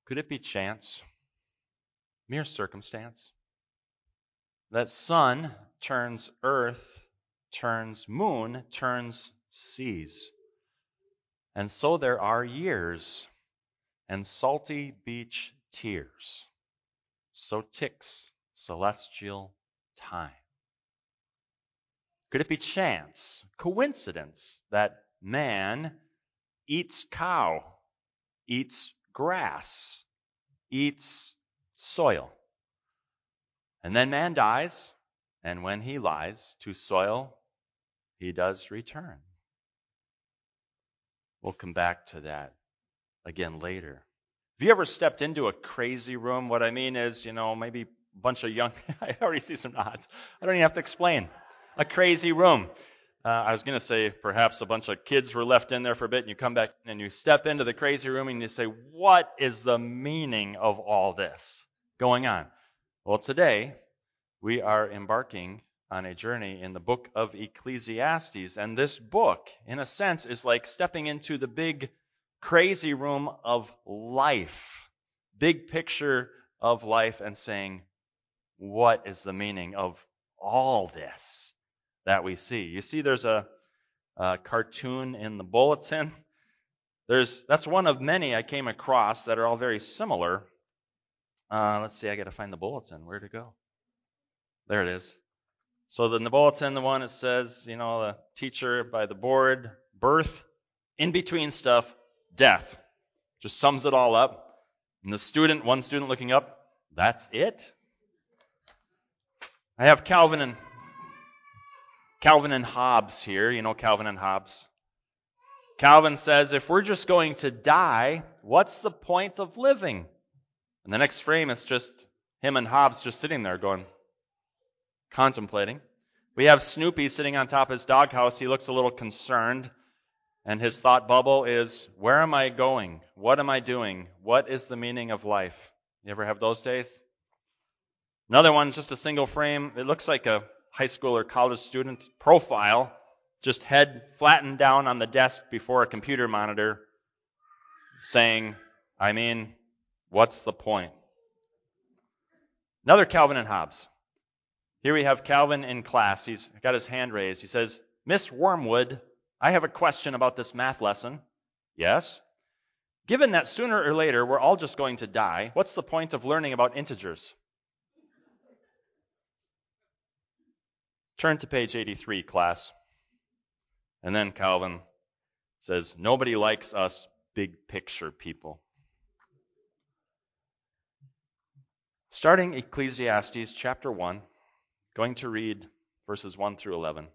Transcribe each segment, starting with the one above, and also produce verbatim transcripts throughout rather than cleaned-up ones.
Could it be chance, mere circumstance, that sun turns earth, turns moon, turns seas? And so there are years and salty beach tears. So ticks celestial time. Could it be chance, coincidence, that man eats cow, eats grass, eats soil? And then man dies, and when he lies to soil, he does return. We'll come back to that again later. Have you ever stepped into a crazy room? What I mean is, you know, maybe a bunch of young, I already see some nods. I don't even have to explain. A crazy room. Uh, I was going to say perhaps a bunch of kids were left in there for a bit, and you come back and you step into the crazy room and you say, what is the meaning of all this going on? Well, today we are embarking on a journey in the book of Ecclesiastes, and this book, in a sense, is like stepping into the big crazy room of life, big picture of life, and saying, what is the meaning of all this that we see? You see, there's a, a cartoon in the bulletin. There's that's one of many I came across that are all very similar. Uh, let's see, I got to find the bulletin. Where'd it go? There it is. So in the bulletin, the one it says, you know, the teacher by the board, birth, in between stuff, death. Just sums it all up. And the student, one student looking up, that's it? I have Calvin and Calvin and Hobbes here. You know Calvin and Hobbes. Calvin says, if we're just going to die, what's the point of living? And the next frame is just him and Hobbes just sitting there going, contemplating. We have Snoopy sitting on top of his doghouse. He looks a little concerned. And his thought bubble is, where am I going? What am I doing? What is the meaning of life? You ever have those days? Another one, just a single frame. It looks like a high school or college student profile, just head flattened down on the desk before a computer monitor, saying, I mean, what's the point? Another Calvin and Hobbes. Here we have Calvin in class. He's got his hand raised. He says, Miss Wormwood, I have a question about this math lesson. Yes? Given that sooner or later we're all just going to die, what's the point of learning about integers? Turn to page eighty-three, class. And then Calvin says, nobody likes us big picture people. Starting Ecclesiastes chapter one, going to read verses one through eleven.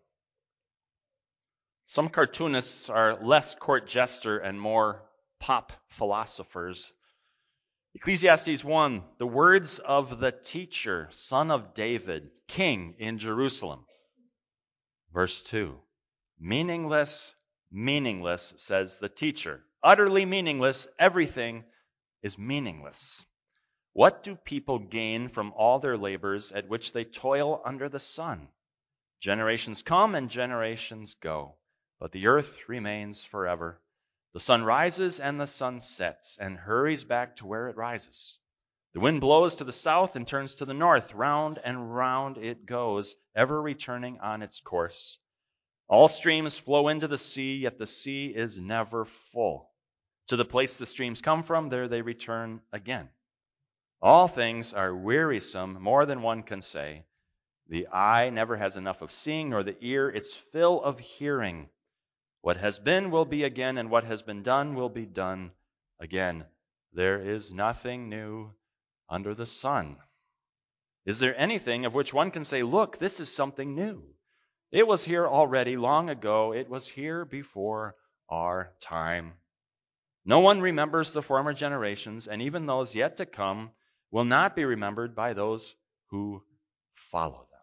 Some cartoonists are less court jester and more pop philosophers. Ecclesiastes one, the words of the teacher, son of David, king in Jerusalem. Verse two, meaningless, meaningless, says the teacher. Utterly meaningless, everything is meaningless. What do people gain from all their labors at which they toil under the sun? Generations come and generations go, but the earth remains forever. The sun rises and the sun sets and hurries back to where it rises. The wind blows to the south and turns to the north. Round and round it goes, ever returning on its course. All streams flow into the sea, yet the sea is never full. To the place the streams come from, there they return again. All things are wearisome, more than one can say. The eye never has enough of seeing, nor the ear its fill of hearing. What has been will be again, and what has been done will be done again. There is nothing new under the sun. Is there anything of which one can say, look, this is something new? It was here already long ago. It was here before our time. No one remembers the former generations, and even those yet to come will not be remembered by those who follow them.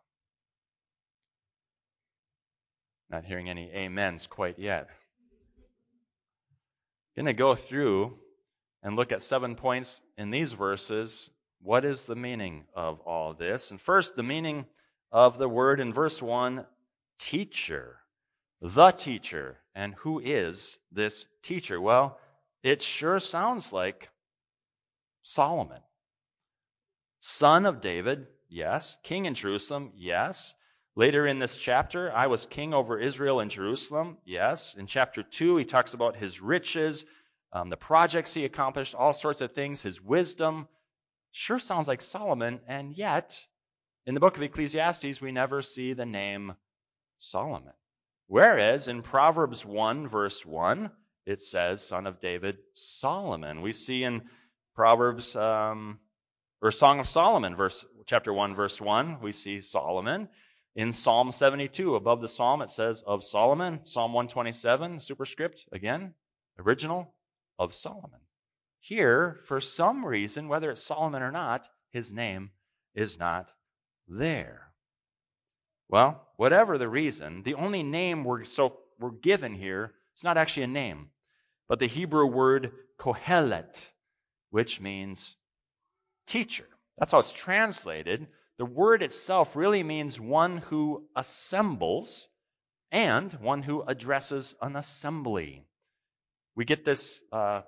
Not hearing any amens quite yet. I'm going to go through and look at seven points in these verses. What is the meaning of all this? And first, the meaning of the word in verse one, teacher. The teacher. And who is this teacher? Well, it sure sounds like Solomon. Son of David, yes. King in Jerusalem, yes. Later in this chapter, I was king over Israel and Jerusalem, yes. In chapter two, he talks about his riches, um, the projects he accomplished, all sorts of things, his wisdom. Sure sounds like Solomon, and yet, in the book of Ecclesiastes, we never see the name Solomon. Whereas in Proverbs one, verse one, it says, son of David, Solomon. We see in Proverbs, um, or Song of Solomon, verse chapter one, verse one, we see Solomon. In Psalm seventy-two, above the psalm, it says, of Solomon. Psalm one twenty-seven, superscript, again, original, of Solomon. Here, for some reason, whether it's Solomon or not, his name is not there. Well, whatever the reason, the only name we're so we're given here, it's not actually a name, but the Hebrew word kohelet, which means teacher. That's how it's translated. The word itself really means one who assembles and one who addresses an assembly. We get this uh,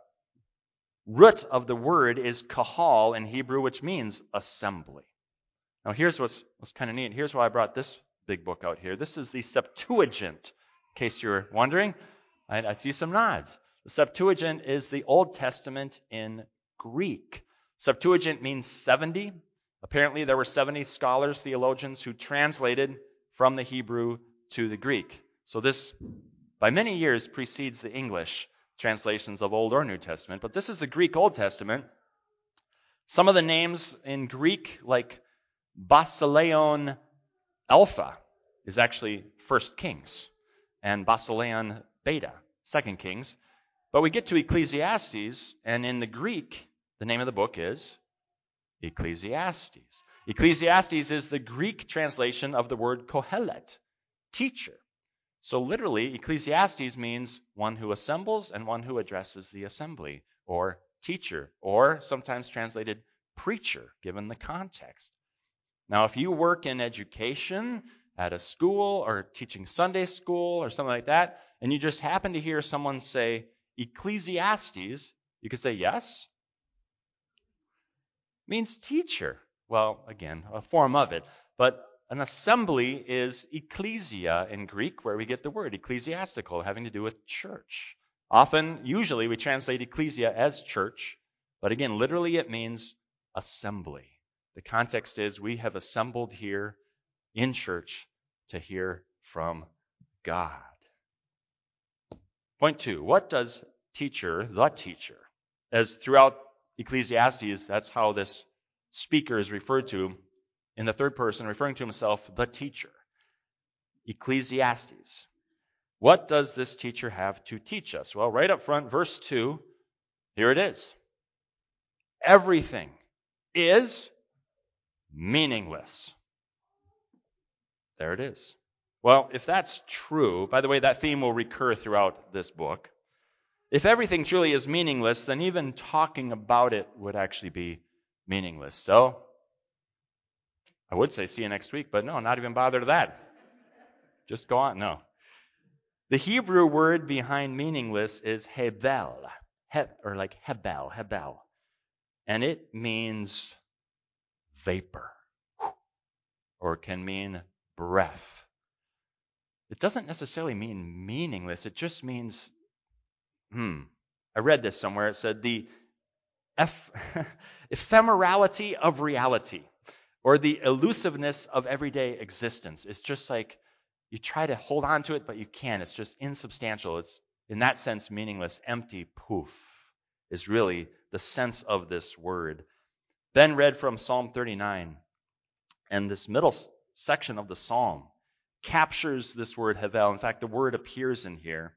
root of the word is kahal in Hebrew, which means assembly. Now here's what's, what's kind of neat. Here's why I brought this big book out here. This is the Septuagint, in case you're wondering. I, I see some nods. The Septuagint is the Old Testament in Greek. Septuagint means seventy. Apparently there were seventy scholars, theologians, who translated from the Hebrew to the Greek. So this, by many years, precedes the English translations of Old or New Testament. But this is the Greek Old Testament. Some of the names in Greek, like Basileon Alpha, is actually First Kings, and Basileon Beta, Second Kings. But we get to Ecclesiastes, and in the Greek, the name of the book is Ecclesiastes. Ecclesiastes is the Greek translation of the word kohelet, teacher. So literally, Ecclesiastes means one who assembles and one who addresses the assembly, or teacher, or sometimes translated preacher, given the context. Now, if you work in education at a school or teaching Sunday school or something like that, and you just happen to hear someone say Ecclesiastes, you could say yes. Means teacher. Well, again, a form of it. But an assembly is ecclesia in Greek, where we get the word ecclesiastical, having to do with church. Often, usually, we translate ecclesia as church, but again, literally it means assembly. The context is we have assembled here in church to hear from God. Point two, what does teacher, the teacher, as throughout Ecclesiastes, that's how this speaker is referred to in the third person, referring to himself, the teacher. Ecclesiastes. What does this teacher have to teach us? Well, right up front, verse two, here it is. Everything is meaningless. There it is. Well, if that's true, by the way, that theme will recur throughout this book. If everything truly is meaningless, then even talking about it would actually be meaningless. So, I would say see you next week, but no, not even bother to that. Just go on. No. The Hebrew word behind meaningless is hebel, he, or like hebel, hebel. And it means vapor, or it can mean breath. It doesn't necessarily mean meaningless. It just means, hmm, I read this somewhere. It said the eph- ephemerality of reality, or the elusiveness of everyday existence. It's just like you try to hold on to it, but you can't. It's just insubstantial. It's, in that sense, meaningless. Empty, poof, is really the sense of this word. Ben read from Psalm thirty-nine, and this middle section of the psalm captures this word hevel. In fact, the word appears in here.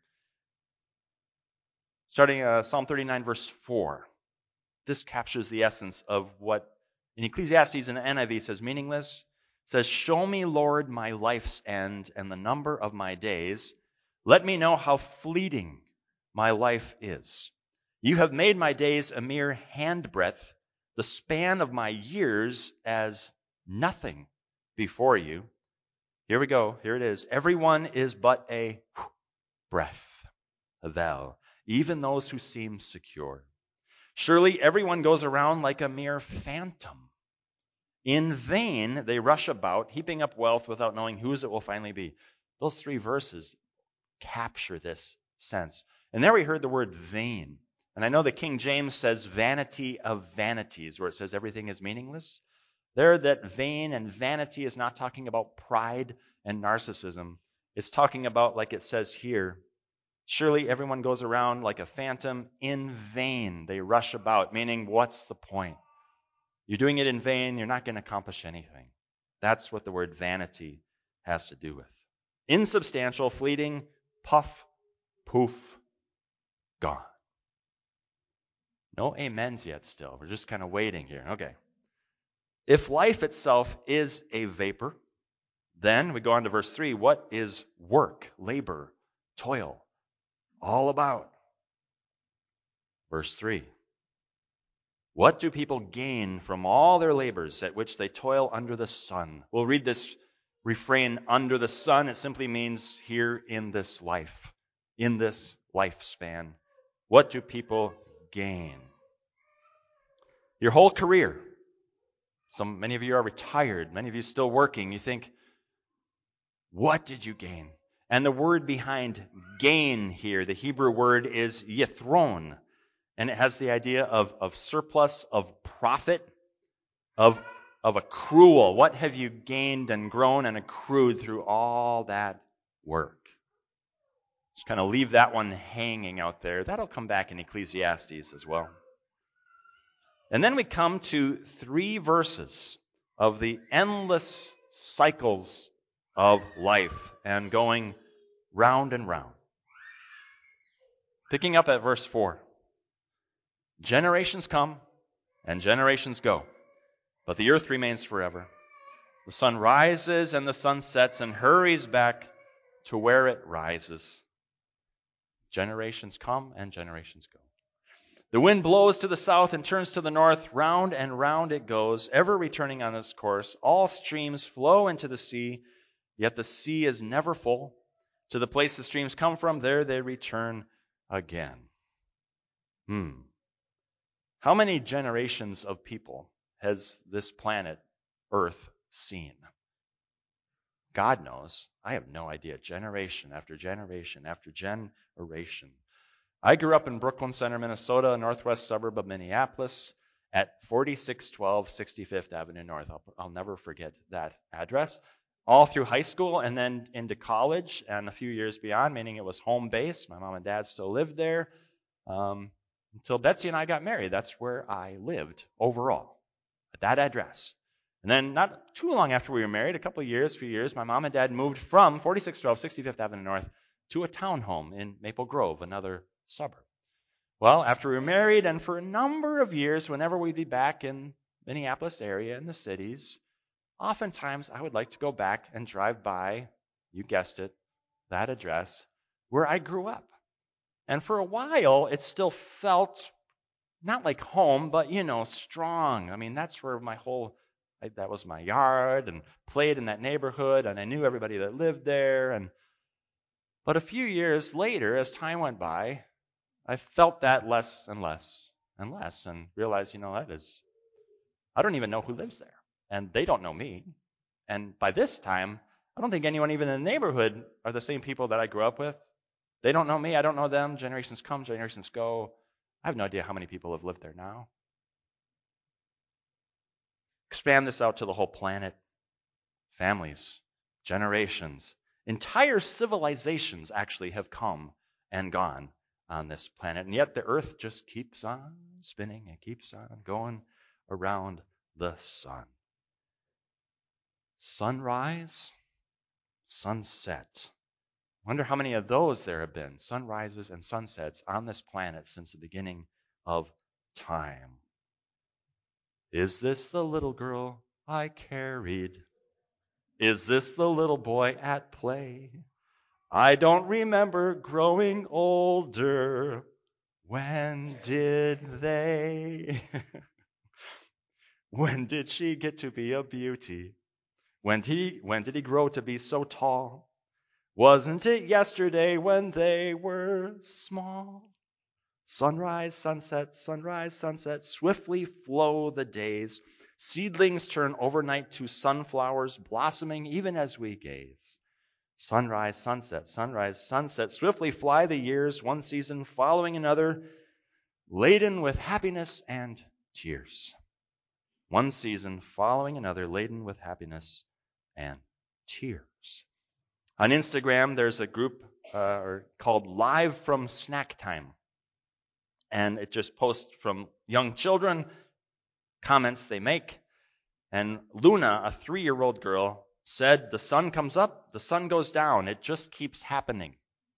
Starting uh, Psalm thirty-nine, verse four. This captures the essence of what in Ecclesiastes in the N I V says meaningless. It says, show me, Lord, my life's end and the number of my days. Let me know how fleeting my life is. You have made my days a mere handbreadth, the span of my years as nothing before you. Here we go. Here it is. Everyone is but a breath, a vel, even those who seem secure. Surely everyone goes around like a mere phantom. In vain they rush about, heaping up wealth without knowing whose it will finally be. Those three verses capture this sense. And there we heard the word vain. And I know the King James says vanity of vanities, where it says everything is meaningless. There, that vain and vanity is not talking about pride and narcissism. It's talking about, like it says here, surely everyone goes around like a phantom. In vain they rush about, meaning what's the point? You're doing it in vain. You're not going to accomplish anything. That's what the word vanity has to do with. Insubstantial, fleeting, puff, poof, gone. No amens yet still. We're just kind of waiting here. Okay. If life itself is a vapor, then we go on to verse three. What is work, labor, toil all about? Verse three. What do people gain from all their labors at which they toil under the sun? We'll read this refrain, under the sun. It simply means here in this life, in this lifespan. What do people gain? Your whole career. Some, many of you are retired. Many of you still working. You think, what did you gain? And the word behind gain here, the Hebrew word is yithron. And it has the idea of, of surplus, of profit, of, of accrual. What have you gained and grown and accrued through all that work? Just kind of leave that one hanging out there. That'll come back in Ecclesiastes as well. And then we come to three verses of the endless cycles of life and going round and round. Picking up at verse four. Generations come and generations go, but the earth remains forever. The sun rises and the sun sets and hurries back to where it rises. Generations come and generations go. The wind blows to the south and turns to the north. Round and round it goes, ever returning on its course. All streams flow into the sea, yet the sea is never full. To the place the streams come from, there they return again. Hmm. How many generations of people has this planet, Earth, seen? God knows. I have no idea. Generation after generation after generation. I grew up in Brooklyn Center, Minnesota, a northwest suburb of Minneapolis, at forty-six twelve sixty-fifth Avenue North. I'll, I'll never forget that address. All through high school and then into college and a few years beyond, meaning it was home base. My mom and dad still lived there. Um, until Betsy and I got married. That's where I lived overall, at that address. And then not too long after we were married, a couple of years, few years, my mom and dad moved from forty-six twelve sixty-fifth Avenue North to a townhome in Maple Grove, another suburb. Well, after we were married and for a number of years, whenever we'd be back in Minneapolis area, in the cities, oftentimes I would like to go back and drive by, you guessed it, that address where I grew up. And for a while, it still felt not like home, but, you know, strong. I mean, that's where my whole, that was my yard, and played in that neighborhood, and I knew everybody that lived there. And But a few years later, as time went by, I felt that less and less and less, and realized, you know, that is, I don't even know who lives there, and they don't know me. And by this time, I don't think anyone even in the neighborhood are the same people that I grew up with. They don't know me. I don't know them. Generations come, generations go. I have no idea how many people have lived there now. Expand this out to the whole planet. Families, generations, entire civilizations actually have come and gone on this planet. And yet the earth just keeps on spinning and keeps on going around the sun. Sunrise, sunset. Wonder how many of those there have been, sunrises and sunsets on this planet since the beginning of time. Is this the little girl I carried? Is this the little boy at play? I don't remember growing older. When did they? When did she get to be a beauty? When did he, when did he grow to be so tall? Wasn't it yesterday when they were small? Sunrise, sunset, sunrise, sunset, swiftly flow the days. Seedlings turn overnight to sunflowers, blossoming even as we gaze. Sunrise, sunset, sunrise, sunset, swiftly fly the years, one season following another, laden with happiness and tears. One season following another, laden with happiness and tears. On Instagram, there's a group uh, called Live from Snack Time. And it just posts from young children, comments they make. And Luna, a three-year-old girl, said, the sun comes up, the sun goes down. It just keeps happening.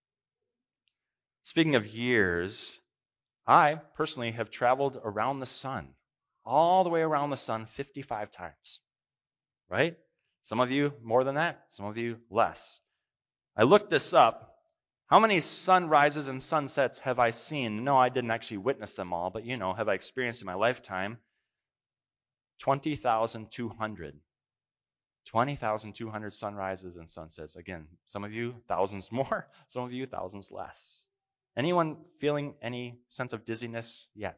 Speaking of years, I personally have traveled around the sun, all the way around the sun fifty-five times. Right? Some of you more than that, some of you less. I looked this up. How many sunrises and sunsets have I seen? No, I didn't actually witness them all, but you know, have I experienced in my lifetime? twenty thousand two hundred. twenty thousand two hundred sunrises and sunsets. Again, some of you, thousands more. Some of you, thousands less. Anyone feeling any sense of dizziness yet?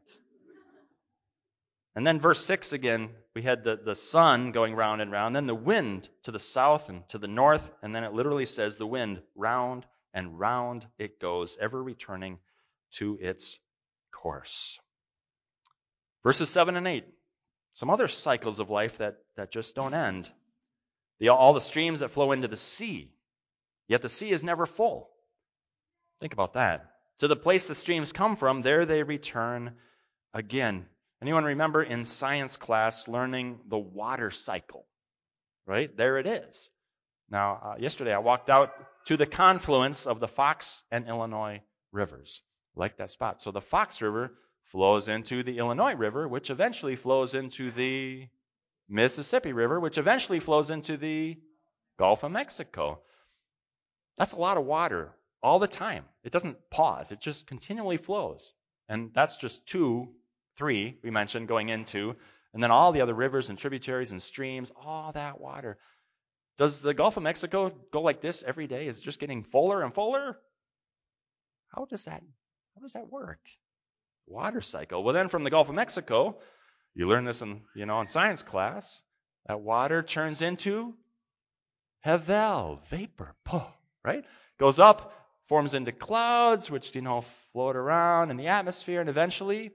And then verse six again, we had the, the sun going round and round, then the wind to the south and to the north, and then it literally says the wind round and round it goes, ever returning to its course. Verses seven and eight, some other cycles of life that, that just don't end. The, all the streams that flow into the sea, yet the sea is never full. Think about that. To the place the streams come from, there they return again. Anyone remember in science class learning the water cycle? Right? There it is. Now, uh, yesterday I walked out to the confluence of the Fox and Illinois rivers. I like that spot. So the Fox River flows into the Illinois River, which eventually flows into the Mississippi River, which eventually flows into the Gulf of Mexico. That's a lot of water all the time. It doesn't pause. It just continually flows. And that's just two, three we mentioned going into, and then all the other rivers and tributaries and streams, all that water. Does the Gulf of Mexico go like this every day? Is it just getting fuller and fuller? How does that, how does that work? Water cycle. Well, then from the Gulf of Mexico, you learn this in, you know, in science class, that water turns into Havel, vapor, right? Goes up, forms into clouds, which, you know, float around in the atmosphere, and eventually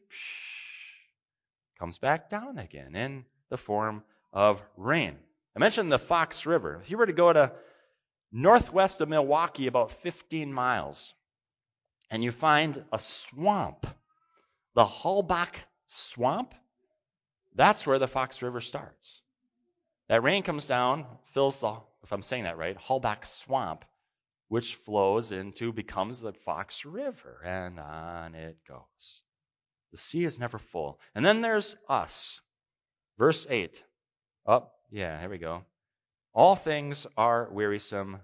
comes back down again in the form of rain. I mentioned the Fox River. If you were to go to northwest of Milwaukee about fifteen miles, and you find a swamp, the Halbach Swamp, that's where the Fox River starts. That rain comes down, fills the, if I'm saying that right, Halbach Swamp, which flows into, becomes the Fox River, and on it goes. The sea is never full. And then there's us. Verse eight. Oh, yeah, here we go. All things are wearisome,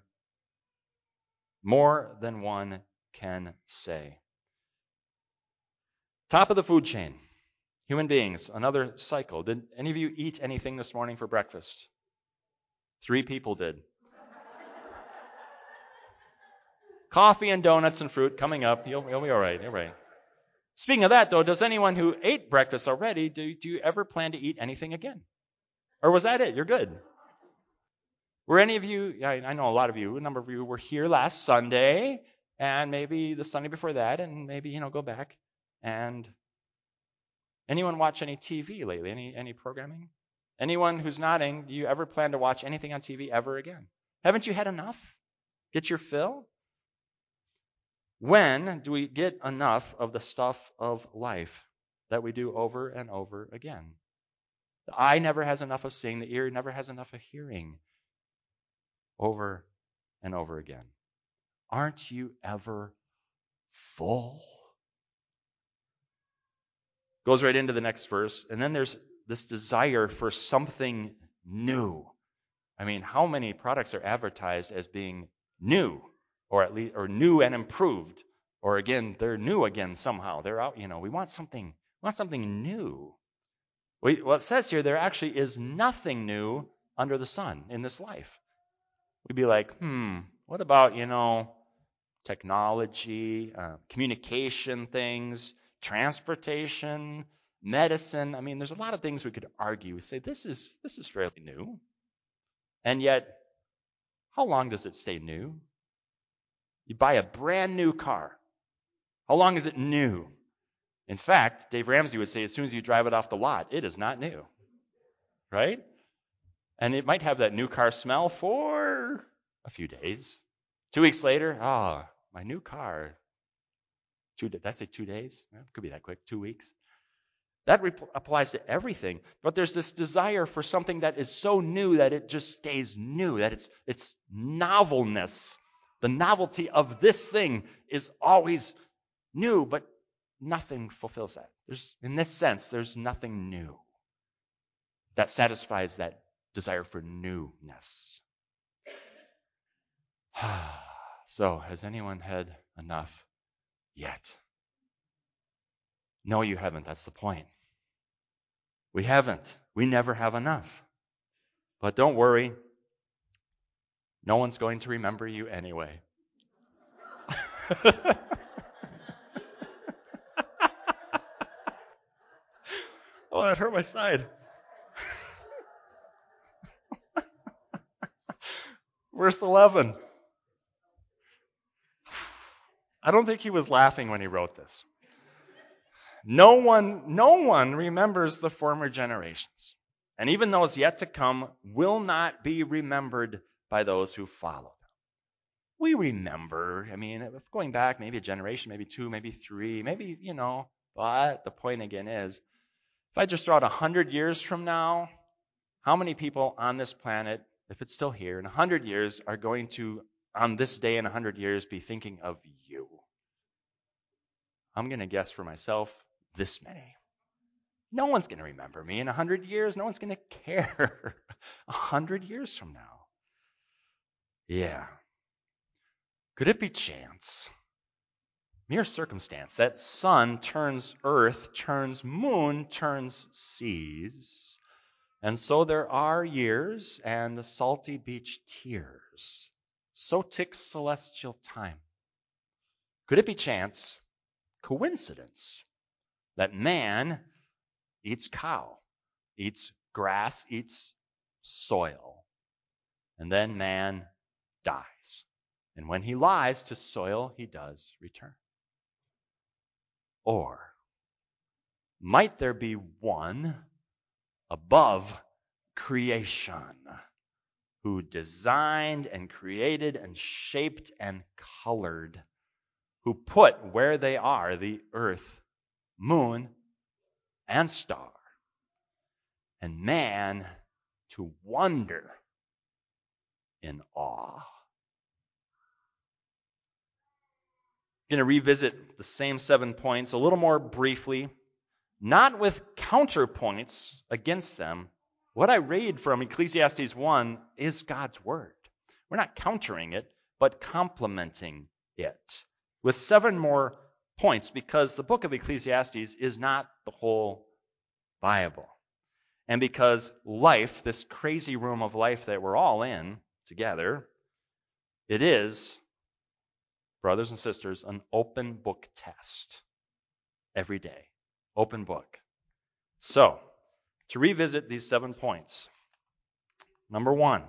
more than one can say. Top of the food chain. Human beings, another cycle. Did any of you eat anything this morning for breakfast? Three people did. Coffee and donuts and fruit coming up. You'll, you'll be all right. You're right. Speaking of that, though, does anyone who ate breakfast already, do, do you ever plan to eat anything again? Or was that it? You're good. Were any of you, I, I know a lot of you, a number of you were here last Sunday, and maybe the Sunday before that, and maybe, you know, go back. And anyone watch any T V lately? Any any programming? Anyone who's nodding, do you ever plan to watch anything on T V ever again? Haven't you had enough? Get your fill? When do we get enough of the stuff of life that we do over and over again? The eye never has enough of seeing. The ear never has enough of hearing. Over and over again. Aren't you ever full? Goes right into the next verse. And then there's this desire for something new. I mean, how many products are advertised as being new, or at least, or new and improved, or again, they're new again somehow. They're out, you know, we want something, we want something new. We, well, it says here, there actually is nothing new under the sun in this life. We'd be like, hmm, what about, you know, technology, uh, communication things, transportation, medicine. I mean, there's a lot of things we could argue. We say this is this is fairly new. And yet, how long does it stay new? You buy a brand new car. How long is it new? In fact, Dave Ramsey would say as soon as you drive it off the lot, it is not new. Right? And it might have that new car smell for a few days. Two weeks later, ah, oh, my new car. Two, did I say two days? Well, it could be that quick, two weeks. That re- applies to everything. But there's this desire for something that is so new that it just stays new, that it's it's novelness. The novelty of this thing is always new, but nothing fulfills that. There's, in this sense, there's nothing new that satisfies that desire for newness. So, has anyone had enough yet? No, you haven't. That's the point. We haven't. We never have enough. But don't worry. No one's going to remember you anyway. Oh, that hurt my side. Verse eleven. I don't think he was laughing when he wrote this. No one, no one remembers the former generations. And even those yet to come will not be remembered by those who follow them. We remember, I mean, going back maybe a generation, maybe two, maybe three, maybe, you know, but the point again is, if I just throw out a hundred years from now, how many people on this planet, if it's still here, in a hundred years are going to, on this day in a hundred years, be thinking of you? I'm going to guess for myself, this many. No one's going to remember me in a hundred years. No one's going to care a hundred years from now. Yeah. Could it be chance? Mere circumstance. That sun turns earth, turns moon, turns seas. And so there are years and the salty beach tears. So ticks celestial time. Could it be chance, coincidence, that man eats cow, eats grass, eats soil, and then man dies. And when he lies to soil, he does return. Or might there be one above creation who designed and created and shaped and colored, who put where they are the earth, moon, and star, and man to wonder in awe. I'm going to revisit the same seven points a little more briefly, not with counterpoints against them. What I read from Ecclesiastes one is God's word. We're not countering it, but complementing it with seven more points, because the book of Ecclesiastes is not the whole Bible. And because life, this crazy room of life that we're all in together, it is, brothers and sisters, an open book test every day. Open book. So, to revisit these seven points. Number one,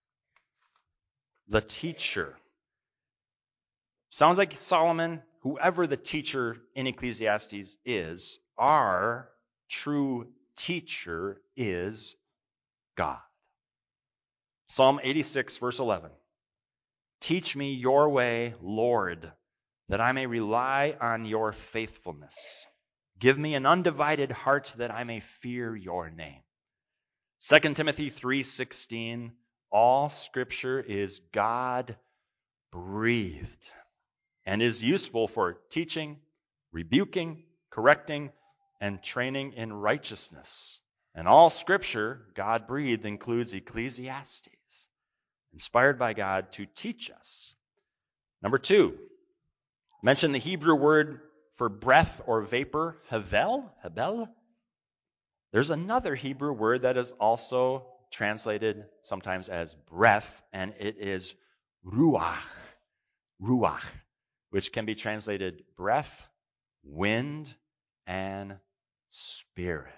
the teacher. Sounds like Solomon, whoever the teacher in Ecclesiastes is, our true teacher is God. Psalm eighty-six, verse eleven. Teach me your way, Lord, that I may rely on your faithfulness. Give me an undivided heart that I may fear your name. Second Timothy three sixteen. All scripture is God-breathed and is useful for teaching, rebuking, correcting, and training in righteousness. And all scripture, God-breathed, includes Ecclesiastes, inspired by God to teach us. Number two, mention the Hebrew word for breath or vapor, havel, habel. There's another Hebrew word that is also translated sometimes as breath, and it is ruach, ruach, which can be translated breath, wind, and Spirit.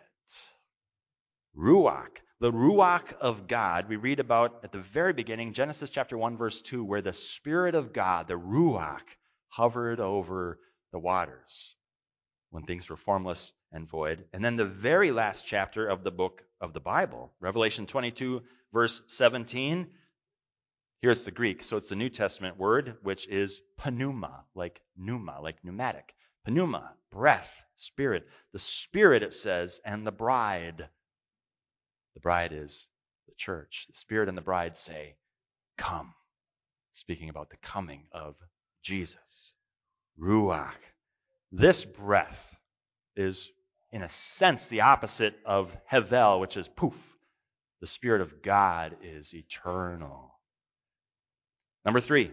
Ruach. The Ruach of God, we read about at the very beginning, Genesis chapter one, verse two, where the Spirit of God, the Ruach, hovered over the waters when things were formless and void. And then the very last chapter of the book of the Bible, Revelation twenty-two, verse seventeen. Here's the Greek. So it's the New Testament word, which is pneuma, like pneuma, like pneumatic. Pneuma, breath, spirit. The Spirit, it says, and the bride. The bride is the church. The Spirit and the bride say, come. Speaking about the coming of Jesus. Ruach. This breath is, in a sense, the opposite of Hevel, which is poof. The Spirit of God is eternal. Number three,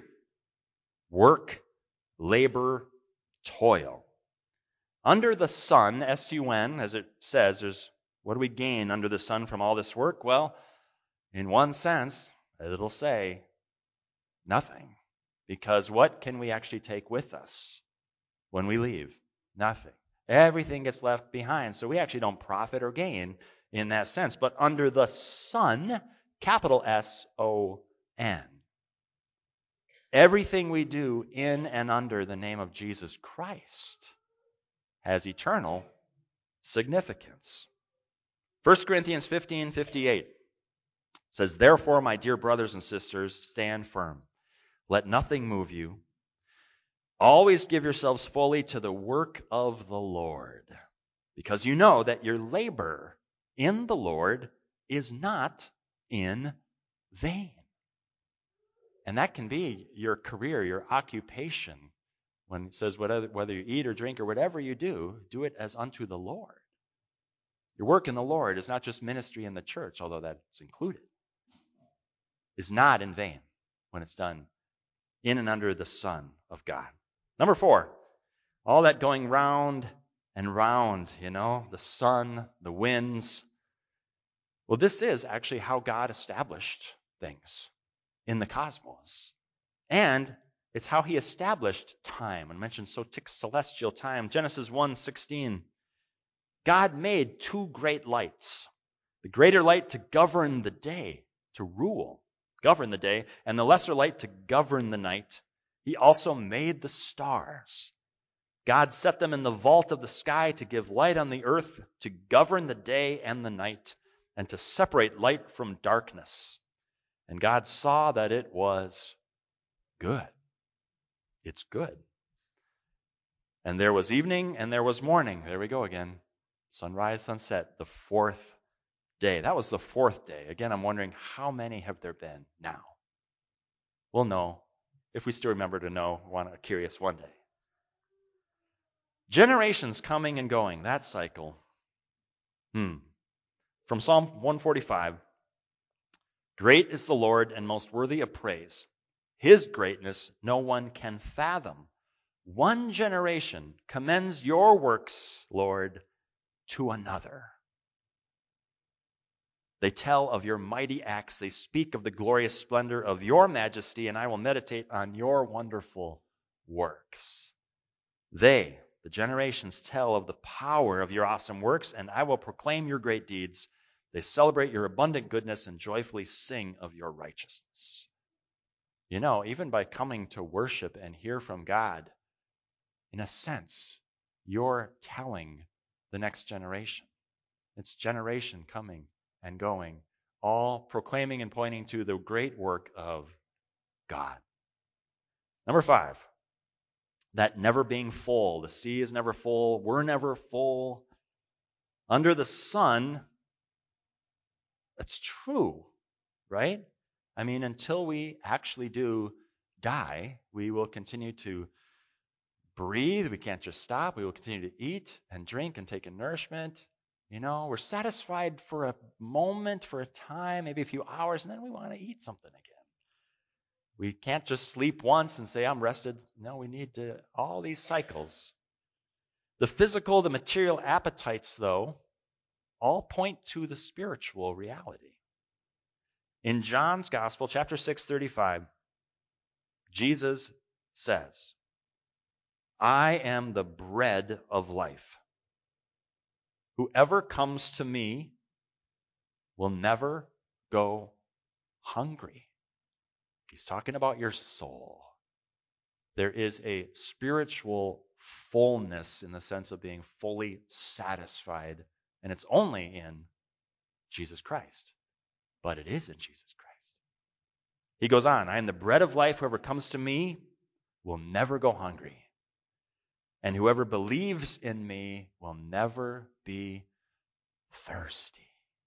work, labor, toil. Under the sun, S U N, as it says, there's what do we gain under the sun from all this work? Well, in one sense, it'll say nothing. Because what can we actually take with us when we leave? Nothing. Everything gets left behind. So we actually don't profit or gain in that sense. But under the sun, capital S O N. Everything we do in and under the name of Jesus Christ has eternal significance. First Corinthians fifteen fifty-eight says, therefore, my dear brothers and sisters, stand firm. Let nothing move you. Always give yourselves fully to the work of the Lord, because you know that your labor in the Lord is not in vain. And that can be your career, your occupation. When it says whether, whether you eat or drink or whatever you do, do it as unto the Lord. Your work in the Lord is not just ministry in the church, although that's included. Is not in vain when it's done in and under the Son of God. Number four, all that going round and round, you know, the sun, the winds. Well, this is actually how God established things in the cosmos. And it's how he established time. I mentioned sotic celestial time. Genesis one sixteen. God made two great lights. The greater light to govern the day, to rule, govern the day, and the lesser light to govern the night. He also made the stars. God set them in the vault of the sky to give light on the earth, to govern the day and the night, and to separate light from darkness. And God saw that it was good. It's good. And there was evening and there was morning. There we go again. Sunrise, sunset, the fourth day. That was the fourth day. Again, I'm wondering how many have there been now? We'll know. If we still remember to know, want curious one day. Generations coming and going, that cycle. Hmm. From Psalm one forty-five. Great is the Lord and most worthy of praise. His greatness no one can fathom. One generation commends your works, Lord, to another. They tell of your mighty acts. They speak of the glorious splendor of your majesty, and I will meditate on your wonderful works. They, the generations, tell of the power of your awesome works, and I will proclaim your great deeds. They celebrate your abundant goodness and joyfully sing of your righteousness. You know, even by coming to worship and hear from God, in a sense, you're telling the next generation. It's generation coming and going, all proclaiming and pointing to the great work of God. Number five, that never being full. The sea is never full. We're never full. Under the sun, that's true, right? I mean, until we actually do die, we will continue to breathe. We can't just stop. We will continue to eat and drink and take in nourishment. You know, we're satisfied for a moment, for a time, maybe a few hours, and then we want to eat something again. We can't just sleep once and say, I'm rested. No, we need to, all these cycles. The physical, the material appetites, though, all point to the spiritual reality. In John's Gospel, chapter six, thirty-five, Jesus says, I am the bread of life. Whoever comes to me will never go hungry. He's talking about your soul. There is a spiritual fullness in the sense of being fully satisfied, and it's only in Jesus Christ. But it is in Jesus Christ. He goes on, I am the bread of life. Whoever comes to me will never go hungry. And whoever believes in me will never be thirsty.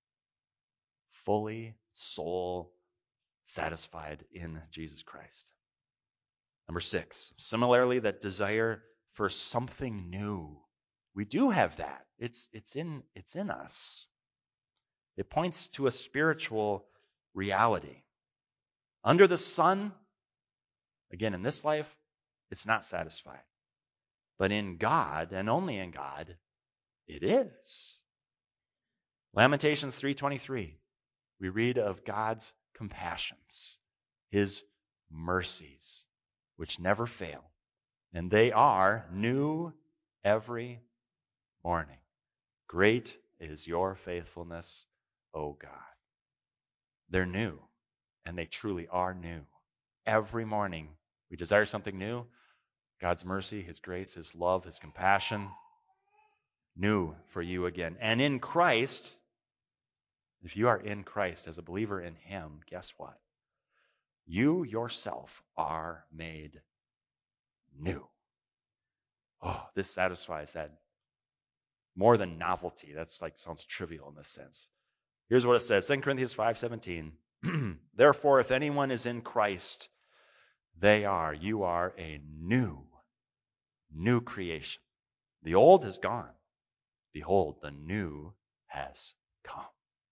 Fully soul satisfied in Jesus Christ. Number six, similarly, that desire for something new. We do have that. It's, it's, in, it's in us. It points to a spiritual reality. Under the sun, again, in this life, it's not satisfied. But in God, and only in God, it is. Lamentations three twenty-three, we read of God's compassions, His mercies, which never fail. And they are new every morning. Great is your faithfulness, O God. They're new, and they truly are new. Every morning we desire something new. God's mercy, His grace, His love, His compassion, new for you again. And in Christ, if you are in Christ as a believer in Him, guess what? You yourself are made new. Oh, this satisfies that more than novelty. That's like sounds trivial in this sense. Here's what it says, Second Corinthians five seventeen. Therefore, if anyone is in Christ, they are, you are a new, new creation. The old is gone. Behold, the new has come.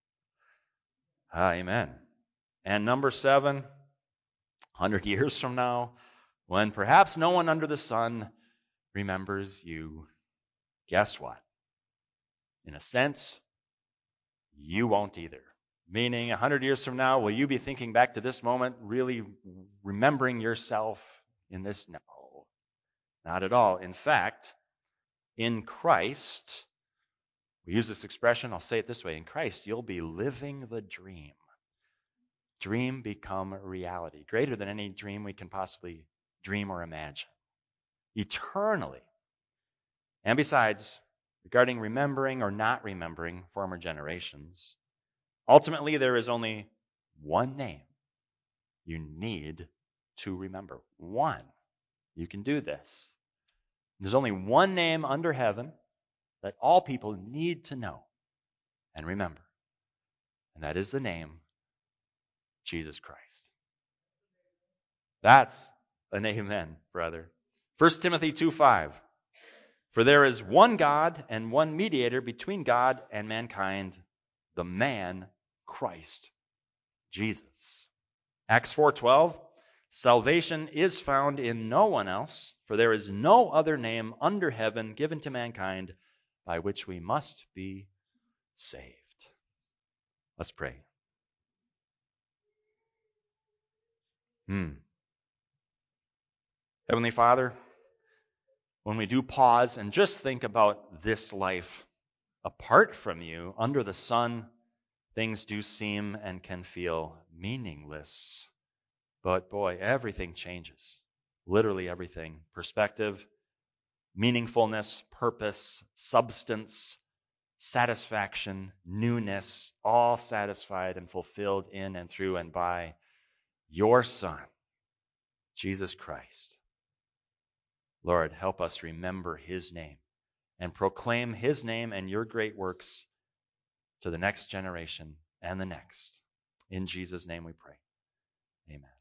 Amen. And number seven, one hundred years from now, when perhaps no one under the sun remembers you, guess what? In a sense, you won't either. Meaning, one hundred years from now, will you be thinking back to this moment, really remembering yourself in this? No, not at all. In fact, in Christ, we use this expression, I'll say it this way, in Christ, you'll be living the dream. Dream become reality, greater than any dream we can possibly dream or imagine. Eternally. And besides, regarding remembering or not remembering former generations, ultimately there is only one name you need to remember. One. You can do this. There's only one name under heaven that all people need to know and remember. And that is the name Jesus Christ. That's an amen, brother. First Timothy two five. For there is one God and one mediator between God and mankind, the man Christ Jesus. Acts four twelve. Salvation is found in no one else, for there is no other name under heaven given to mankind by which we must be saved. Let's pray. Hmm. Heavenly Father, when we do pause and just think about this life apart from you, under the sun, things do seem and can feel meaningless. But boy, everything changes. Literally everything. Perspective, meaningfulness, purpose, substance, satisfaction, newness, all satisfied and fulfilled in and through and by your Son, Jesus Christ. Lord, help us remember His name and proclaim His name and your great works to the next generation and the next. In Jesus' name we pray. Amen.